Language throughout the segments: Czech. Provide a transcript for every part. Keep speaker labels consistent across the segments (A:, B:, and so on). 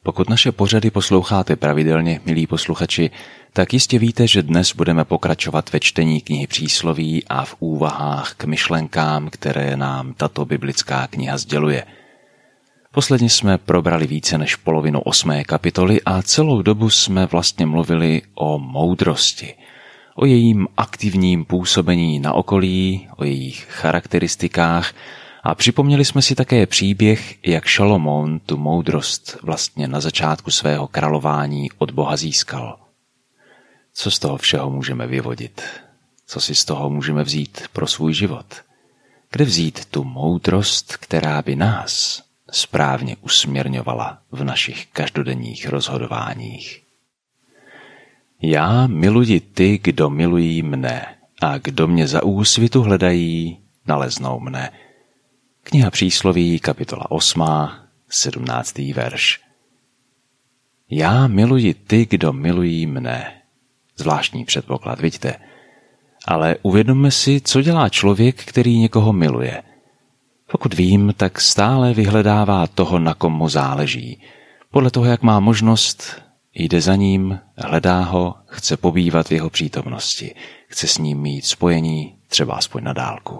A: Pokud naše pořady posloucháte pravidelně, milí posluchači, tak jistě víte, že dnes budeme pokračovat ve čtení knihy Přísloví a v úvahách k myšlenkám, které nám tato biblická kniha sděluje. Posledně jsme probrali více než polovinu 8. kapitoly a celou dobu jsme vlastně mluvili o moudrosti, o jejím aktivním působení na okolí, o jejich charakteristikách a připomněli jsme si také příběh, jak Šalomoun tu moudrost vlastně na začátku svého králování od Boha získal. Co z toho všeho můžeme vyvodit? Co si z toho můžeme vzít pro svůj život? Kde vzít tu moudrost, která by nás správně usměrňovala v našich každodenních rozhodováních? Já miluji ty, kdo milují mne, a kdo mě za úsvitu hledají, naleznou mne. Kniha Přísloví, kapitola 8, 17. verš. Já miluji ty, kdo milují mne. Zvláštní předpoklad, vidíte. Ale uvědomme si, co dělá člověk, který někoho miluje. Pokud vím, tak stále vyhledává toho, na kom mu záleží. Podle toho, jak má možnost, jde za ním, hledá ho, chce pobývat v jeho přítomnosti, chce s ním mít spojení, třeba aspoň na dálku.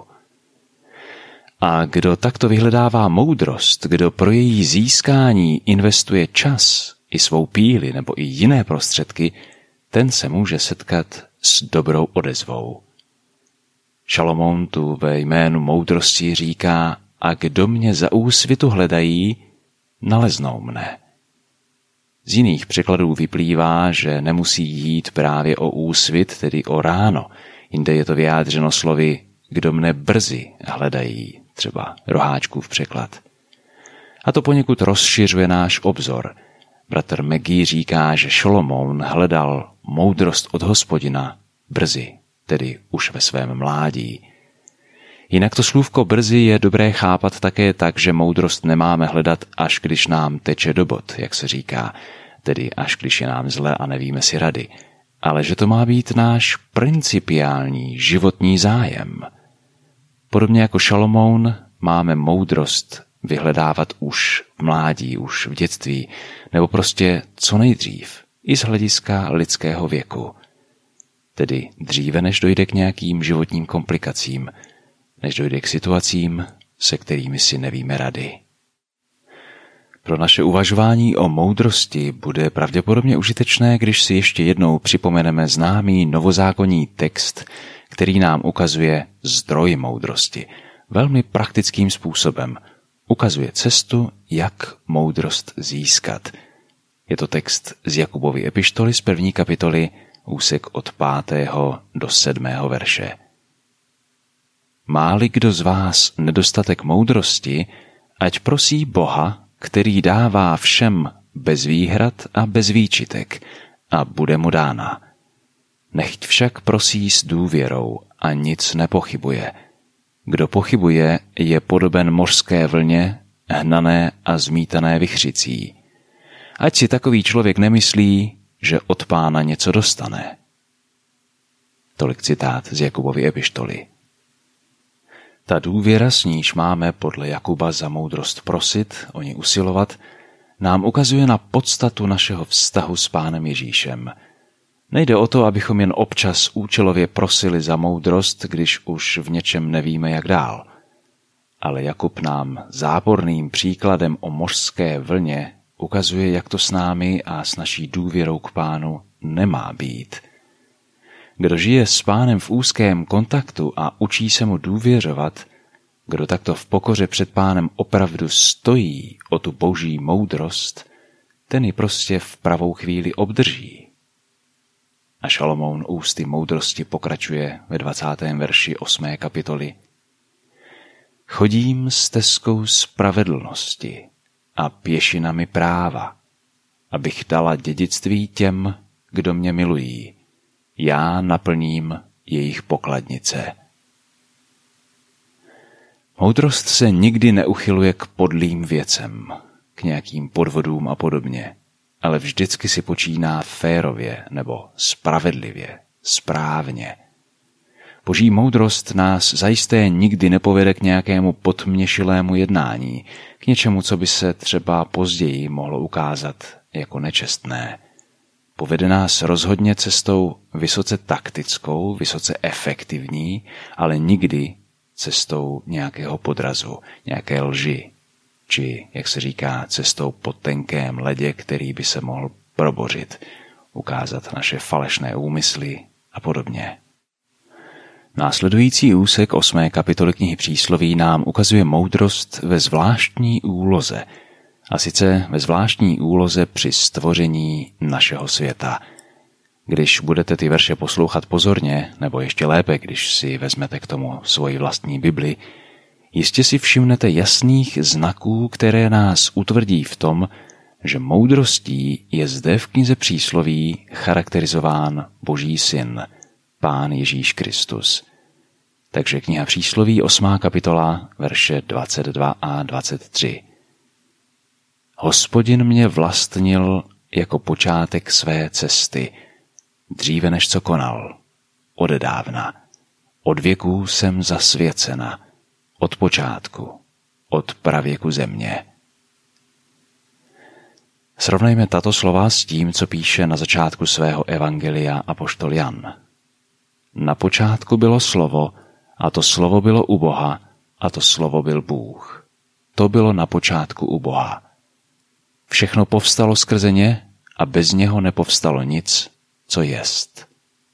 A: A kdo takto vyhledává moudrost, kdo pro její získání investuje čas, i svou píli nebo i jiné prostředky, ten se může setkat s dobrou odezvou. Šalomoun tu ve jménu moudrosti říká: a kdo mě za úsvitu hledají, naleznou mne. Z jiných překladů vyplývá, že nemusí jít právě o úsvit, tedy o ráno. Jinde je to vyjádřeno slovy kdo mne brzy hledají, třeba Roháčkův překlad. A to poněkud rozšiřuje náš obzor. Bratr McGee říká, že Šalomoun hledal moudrost od Hospodina brzy, tedy už ve svém mládí. Jinak to slůvko brzy je dobré chápat také tak, že moudrost nemáme hledat, až když nám teče do bod, jak se říká, tedy až když je nám zle a nevíme si rady, ale že to má být náš principiální životní zájem. Podobně jako Šalomoun máme moudrost vyhledávat už v mládí, už v dětství, nebo prostě co nejdřív, i z hlediska lidského věku. Tedy dříve, než dojde k nějakým životním komplikacím, než dojde k situacím, se kterými si nevíme rady. Pro naše uvažování o moudrosti bude pravděpodobně užitečné, když si ještě jednou připomeneme známý novozákonní text, který nám ukazuje zdroj moudrosti. Velmi praktickým způsobem ukazuje cestu, jak moudrost získat. Je to text z Jakubovy epištoly z 1. kapitoly, úsek od 5. do 7. verše. Má-li kdo z vás nedostatek moudrosti, ať prosí Boha, který dává všem bez výhrad a bez výčitek, a bude mu dána. Nechť však prosí s důvěrou a nic nepochybuje. Kdo pochybuje, je podoben mořské vlně, hnané a zmítané vichřicí. Ať si takový člověk nemyslí, že od Pána něco dostane. Tolik citát z Jakubovy epištoly. Ta důvěra, s níž máme podle Jakuba za moudrost prosit, o ní usilovat, nám ukazuje na podstatu našeho vztahu s Pánem Ježíšem. Nejde o to, abychom jen občas účelově prosili za moudrost, když už v něčem nevíme, jak dál. Ale Jakub nám záporným příkladem o mořské vlně ukazuje, jak to s námi a s naší důvěrou k Pánu nemá být. Kdo žije s Pánem v úzkém kontaktu a učí se mu důvěřovat, kdo takto v pokoře před Pánem opravdu stojí o tu boží moudrost, ten ji prostě v pravou chvíli obdrží. A Šalomoun ústy moudrosti pokračuje ve 20. verši 8. kapitoly. Chodím stezkou spravedlnosti a pěšinami práva, abych dala dědictví těm, kdo mě milují. Já naplním jejich pokladnice. Moudrost se nikdy neuchyluje k podlým věcem, k nějakým podvodům a podobně, ale vždycky si počíná férově nebo spravedlivě, správně. Boží moudrost nás zajisté nikdy nepovede k nějakému podměšilému jednání, k něčemu, co by se třeba později mohlo ukázat jako nečestné. Povede nás rozhodně cestou vysoce taktickou, vysoce efektivní, ale nikdy cestou nějakého podrazu, nějaké lži, či, jak se říká, cestou po tenkém ledě, který by se mohl probořit, ukázat naše falešné úmysly a podobně. Následující úsek 8. kapitoly knihy Přísloví nám ukazuje moudrost ve zvláštní úloze, a sice ve zvláštní úloze při stvoření našeho světa. Když budete ty verše poslouchat pozorně, nebo ještě lépe, když si vezmete k tomu svoji vlastní Bibli, jistě si všimnete jasných znaků, které nás utvrdí v tom, že moudrostí je zde v knize Přísloví charakterizován Boží syn, Pán Ježíš Kristus. Takže kniha Přísloví 8. kapitola, verše 22 a 23. Hospodin mě vlastnil jako počátek své cesty, dříve než co konal, odedávna. Od věků jsem zasvěcena, od počátku, od pravěku země. Srovnejme tato slova s tím, co píše na začátku svého evangelia apoštol Jan. Na počátku bylo slovo, a to slovo bylo u Boha, a to slovo byl Bůh. To bylo na počátku u Boha. Všechno povstalo skrze ně a bez něho nepovstalo nic, co jest.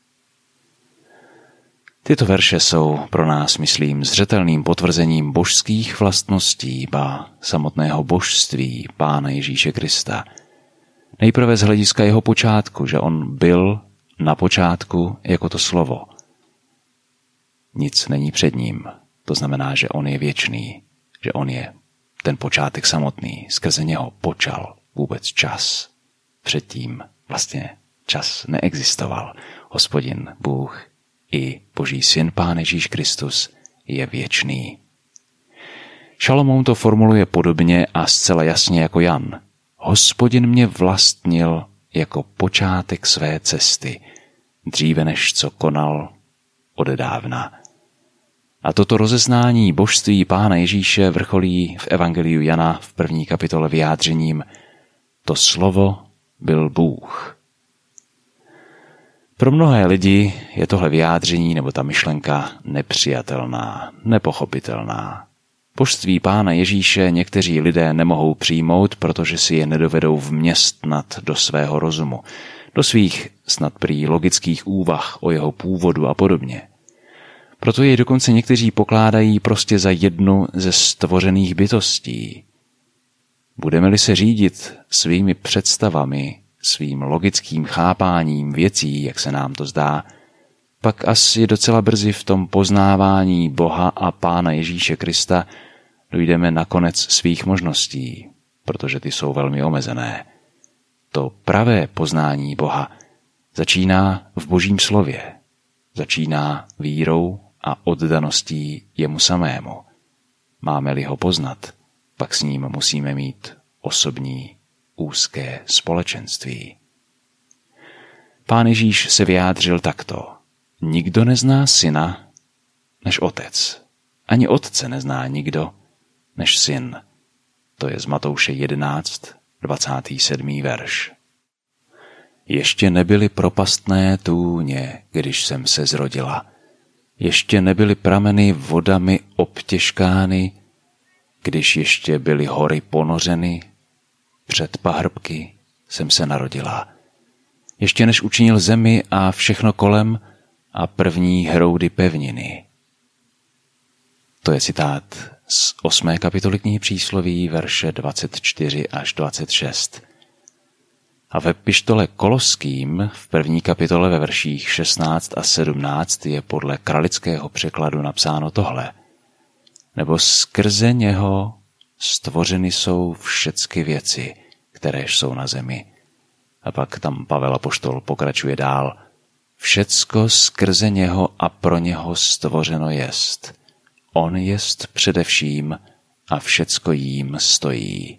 A: Tyto verše jsou pro nás, myslím, zřetelným potvrzením božských vlastností, ba samotného božství Pána Ježíše Krista. Nejprve z hlediska jeho počátku, že on byl na počátku jako to slovo. Nic není před ním. To znamená, že on je věčný, že on je ten počátek samotný. Skrze něho počal vůbec čas. Předtím vlastně čas neexistoval. Hospodin, Bůh i Boží syn Pán Ježíš Kristus je věčný. Šalomoun to formuluje podobně a zcela jasně jako Jan. Hospodin mě vlastnil jako počátek své cesty, dříve než co konal odedávna. A toto rozeznání božství Pána Ježíše vrcholí v evangeliu Jana v 1. kapitole vyjádřením: to slovo byl Bůh. Pro mnohé lidi je tohle vyjádření nebo ta myšlenka nepřijatelná, nepochopitelná. Božství Pána Ježíše někteří lidé nemohou přijmout, protože si je nedovedou vměstnat do svého rozumu, do svých snad prý logických úvah o jeho původu a podobně. Proto jej dokonce někteří pokládají prostě za jednu ze stvořených bytostí. Budeme-li se řídit svými představami, svým logickým chápáním věcí, jak se nám to zdá, pak asi docela brzy v tom poznávání Boha a Pána Ježíše Krista dojdeme na konec svých možností, protože ty jsou velmi omezené. To pravé poznání Boha začíná v Božím slově, začíná vírou a oddaností jemu samému. Máme-li ho poznat, pak s ním musíme mít osobní, úzké společenství. Pán Ježíš se vyjádřil takto: nikdo nezná syna než otec. Ani otce nezná nikdo než syn. To je z Matouše 11, 27. verš. Ještě nebyly propastné tůně, když jsem se zrodila. Ještě nebyly prameny vodami obtěžkány, když ještě byly hory ponořeny, před pahrbky jsem se narodila. Ještě než učinil zemi a všechno kolem a první hroudy pevniny. To je citát z 8. kapitoly knihy Přísloví, verše 24 až 26. A ve epištole Koloským v 1. kapitole ve verších 16 a 17 je podle kralického překladu napsáno tohle: nebo skrze něho stvořeny jsou všecky věci, které jsou na zemi. A pak tam Pavel apoštol pokračuje dál: všecko skrze něho a pro něho stvořeno jest. On jest především a všecko jím stojí.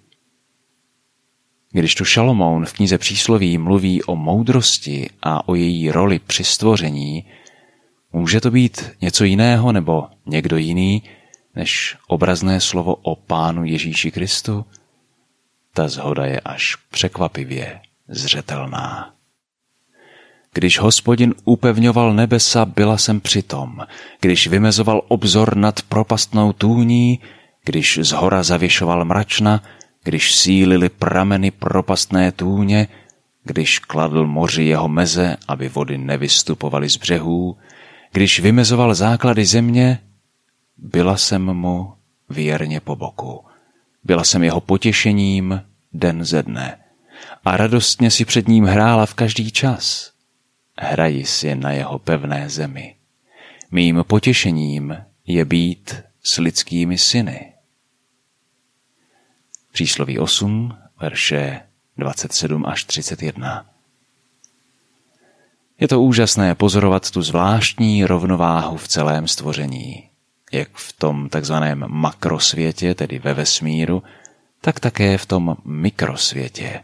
A: Když tu Šalomoun v knize Přísloví mluví o moudrosti a o její roli při stvoření, Může to být něco jiného nebo někdo jiný, než obrazné slovo o Pánu Ježíši Kristu? Ta shoda je až překvapivě zřetelná. Když Hospodin upevňoval nebesa, byla jsem přitom. Když vymezoval obzor nad propastnou tůní, když zhora zavěšoval mračna, když sílily prameny propastné tůně, když kladl moři jeho meze, aby vody nevystupovaly z břehů, když vymezoval základy země, byla jsem mu věrně po boku. Byla jsem jeho potěšením den ze dne a radostně si před ním hrála v každý čas. Hraji si na jeho pevné zemi. Mým potěšením je být s lidskými syny. Přísloví 8, verše 27 až 31. Je to úžasné pozorovat tu zvláštní rovnováhu v celém stvoření, jak v tom takzvaném makrosvětě, tedy ve vesmíru, tak také v tom mikrosvětě.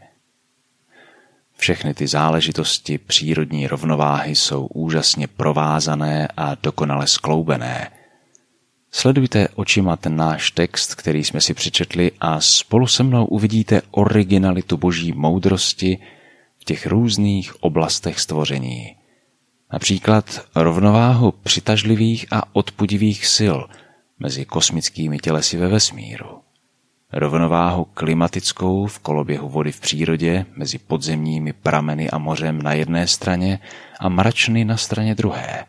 A: Všechny ty záležitosti přírodní rovnováhy jsou úžasně provázané a dokonale skloubené. Sledujte očima ten náš text, který jsme si přečetli, a spolu se mnou uvidíte originalitu boží moudrosti v těch různých oblastech stvoření. Například rovnováhu přitažlivých a odpudivých sil mezi kosmickými tělesy ve vesmíru. Rovnováhu klimatickou v koloběhu vody v přírodě mezi podzemními prameny a mořem na jedné straně a mračny na straně druhé.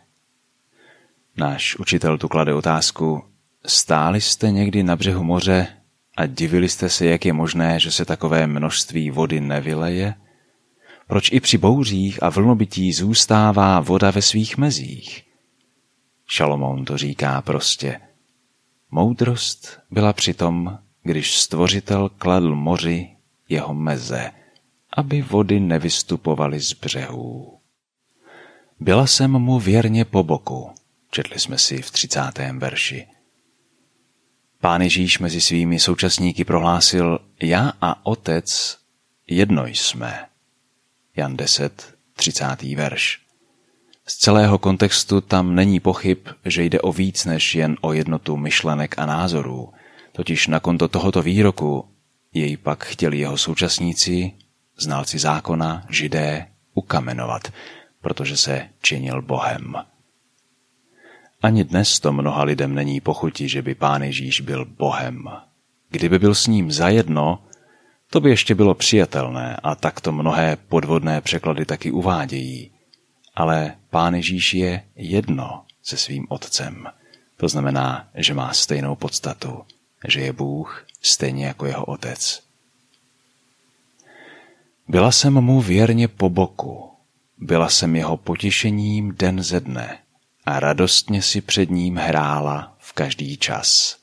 A: Náš učitel tu klade otázku: stáli jste někdy na břehu moře a divili jste se, jak je možné, že se takové množství vody nevyleje? Proč i při bouřích a vlnobytí zůstává voda ve svých mezích? Šalomoun to říká prostě: moudrost byla přitom, když Stvořitel kladl moři jeho meze, aby vody nevystupovaly z břehů. Byla jsem mu věrně po boku, četli jsme si v 30. verši. Pán Ježíš mezi svými současníky prohlásil: já a Otec jedno jsme. Jan 10, 30. verš. Z celého kontextu tam není pochyb, že jde o víc než jen o jednotu myšlenek a názorů. Totiž na konto tohoto výroku jej pak chtěli jeho současníci, znalci zákona, Židé, ukamenovat, protože se činil Bohem. Ani dnes to mnoha lidem není pochutí, že by Pán Ježíš byl Bohem. Kdyby byl s ním zajedno, to by ještě bylo přijatelné a tak to mnohé podvodné překlady taky uvádějí. Ale Pán Ježíš je jedno se svým Otcem. To znamená, že má stejnou podstatu, že je Bůh stejně jako jeho Otec. Byla jsem mu věrně po boku, byla jsem jeho potěšením den ze dne a radostně si před ním hrála v každý čas.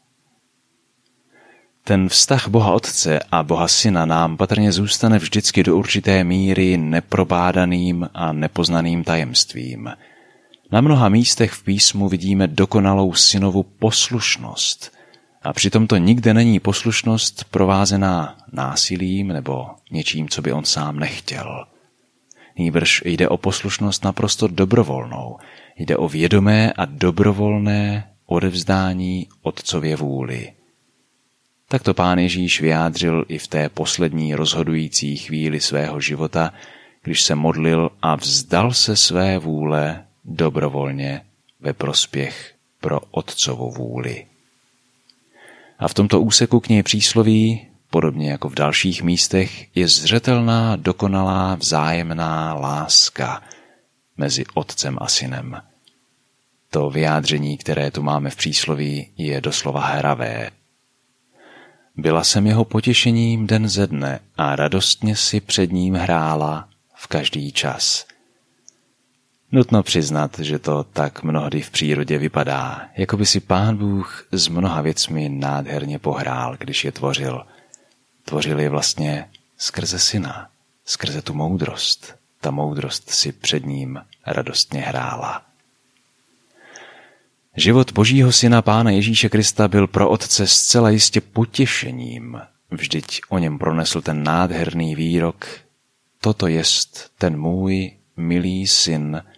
A: Ten vztah Boha Otce a Boha Syna nám patrně zůstane vždycky do určité míry neprobádaným a nepoznaným tajemstvím. Na mnoha místech v písmu vidíme dokonalou synovu poslušnost a přitom to nikde není poslušnost provázená násilím nebo něčím, co by on sám nechtěl. Nýbrž jde o poslušnost naprosto dobrovolnou, jde o vědomé a dobrovolné odevzdání Otcově vůli. Tak to Pán Ježíš vyjádřil i v té poslední rozhodující chvíli svého života, když se modlil a vzdal se své vůle dobrovolně ve prospěch pro Otcovu vůli. A v tomto úseku knihy Přísloví, podobně jako v dalších místech, je zřetelná, dokonalá, vzájemná láska mezi Otcem a Synem. To vyjádření, které tu máme v Přísloví, je doslova hravé. Byla jsem jeho potěšením den ze dne a radostně si před ním hrála v každý čas. Nutno přiznat, že to tak mnohdy v přírodě vypadá, jako by si Pán Bůh s mnoha věcmi nádherně pohrál, když je tvořil. Tvořil je vlastně skrze Syna, skrze tu moudrost. Ta moudrost si před ním radostně hrála. Život Božího Syna Pána Ježíše Krista byl pro Otce zcela jistě potěšením. Vždyť o něm pronesl ten nádherný výrok: toto jest ten můj milý syn,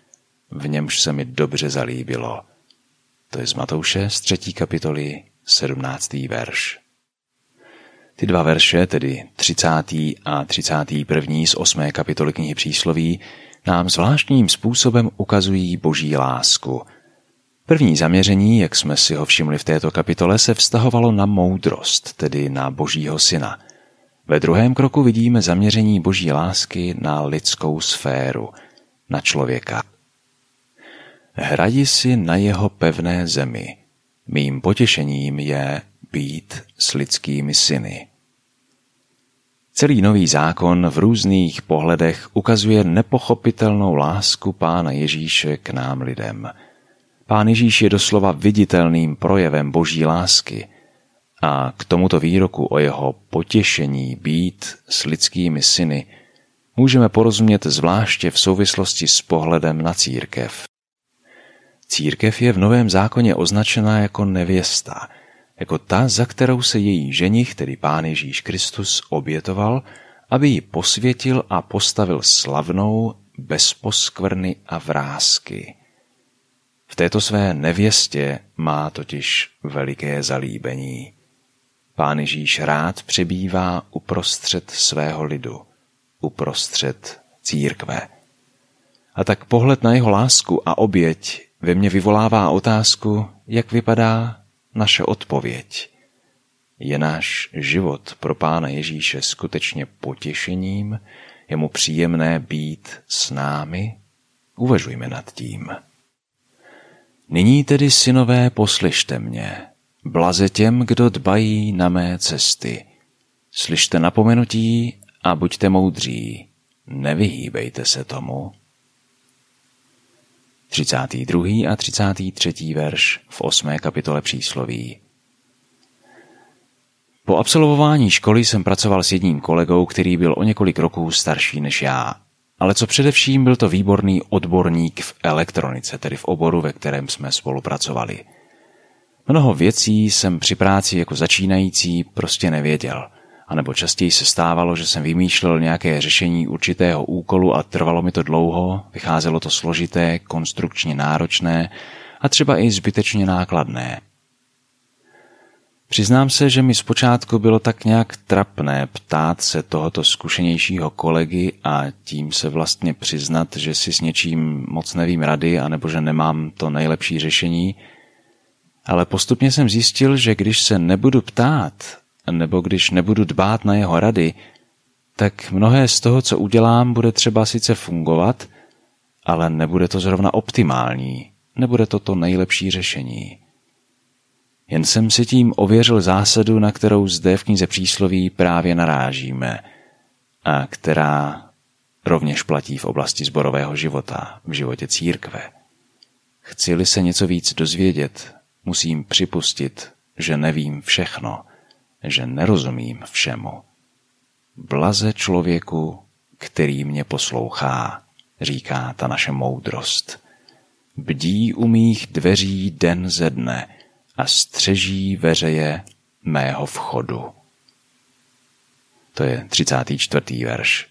A: v němž se mi dobře zalíbilo. To je z Matouše z 3. kapitoly 17. verš. Ty dva verše, tedy 30. a 31. z 8. kapitoly knihy Přísloví, nám zvláštním způsobem ukazují boží lásku. První zaměření, jak jsme si ho všimli v této kapitole, se vztahovalo na moudrost, tedy na Božího syna. Ve druhém kroku vidíme zaměření boží lásky na lidskou sféru, na člověka. Hradi si na jeho pevné zemi. Mým potěšením je být s lidskými syny. Celý Nový zákon v různých pohledech ukazuje nepochopitelnou lásku Pána Ježíše k nám lidem. Pán Ježíš je doslova viditelným projevem boží lásky a k tomuto výroku o jeho potěšení být s lidskými syny můžeme porozumět zvláště v souvislosti s pohledem na církev. Církev je v Novém zákoně označena jako nevěsta, jako ta, za kterou se její ženich, tedy Pán Ježíš Kristus, obětoval, aby ji posvětil a postavil slavnou, bez poskvrny a vrásky. V této své nevěstě má totiž veliké zalíbení. Pán Ježíš rád přebývá uprostřed svého lidu, uprostřed církve. A tak pohled na jeho lásku a oběť ve mně vyvolává otázku, jak vypadá naše odpověď. Je náš život pro Pána Ježíše skutečně potěšením? Je mu příjemné být s námi? Uvažujme nad tím. Nyní tedy, synové, poslyšte mě. Blaze těm, kdo dbají na mé cesty. Slyšte napomenutí a buďte moudří. Nevyhýbejte se tomu. 32. a 33. verš v 8. kapitole Přísloví. Po absolvování školy jsem pracoval s jedním kolegou, který byl o několik roků starší než já. Ale co především, byl to výborný odborník v elektronice, tedy v oboru, ve kterém jsme spolupracovali. Mnoho věcí jsem při práci jako začínající prostě nevěděl, anebo častěji se stávalo, že jsem vymýšlel nějaké řešení určitého úkolu a trvalo mi to dlouho, vycházelo to složité, konstrukčně náročné a třeba i zbytečně nákladné. Přiznám se, že mi zpočátku bylo tak nějak trapné ptát se tohoto zkušenějšího kolegy a tím se vlastně přiznat, že si s něčím moc nevím rady anebo že nemám to nejlepší řešení, ale postupně jsem zjistil, že když se nebudu ptát nebo když nebudu dbát na jeho rady, tak mnohé z toho, co udělám, bude třeba sice fungovat, ale nebude to zrovna optimální, nebude to nejlepší řešení. Jen jsem si tím ověřil zásadu, na kterou zde v knize Přísloví právě narážíme a která rovněž platí v oblasti sborového života, v životě církve. Chci-li se něco víc dozvědět, musím připustit, že nevím všechno, že nerozumím všemu. Blaze člověku, který mě poslouchá, říká ta naše moudrost. Bdí u mých dveří den ze dne a střeží veřeje mého vchodu. To je 34. verš.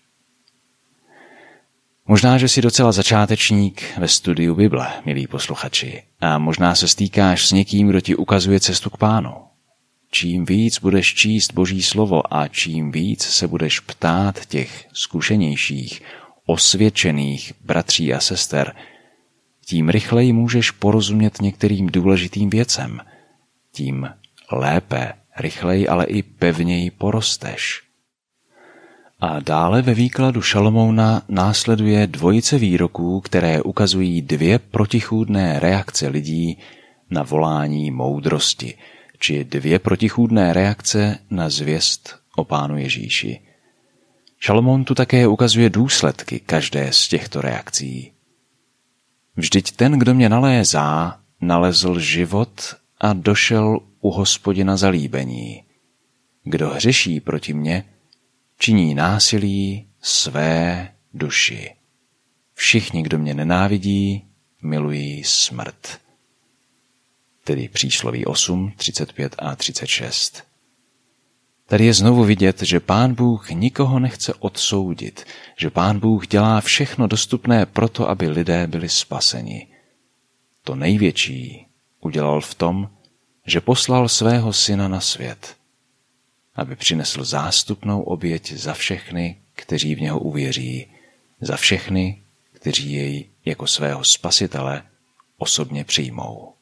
A: Možná, že jsi docela začátečník ve studiu Bible, milí posluchači, a možná se stýkáš s někým, kdo ti ukazuje cestu k Pánu. Čím víc budeš číst Boží slovo a čím víc se budeš ptát těch zkušenějších, osvědčených bratří a sester, tím rychleji můžeš porozumět některým důležitým věcem. Tím lépe, rychleji, ale i pevněji porosteš. A dále ve výkladu Šalomouna následuje dvojice výroků, které ukazují dvě protichůdné reakce lidí na volání moudrosti, či dvě protichůdné reakce na zvěst o Pánu Ježíši. Šalomoun tu také ukazuje důsledky každé z těchto reakcí. Vždyť ten, kdo mě nalézá, nalezl život a došel u Hospodina zalíbení. Kdo hřeší proti mně, činí násilí své duši. Všichni, kdo mě nenávidí, milují smrt. Tedy Přísloví 8, 35 a 36. Tady je znovu vidět, že Pán Bůh nikoho nechce odsoudit, že Pán Bůh dělá všechno dostupné proto, aby lidé byli spaseni. To největší udělal v tom, že poslal svého syna na svět, aby přinesl zástupnou oběť za všechny, kteří v něho uvěří, za všechny, kteří jej jako svého spasitele osobně přijmou.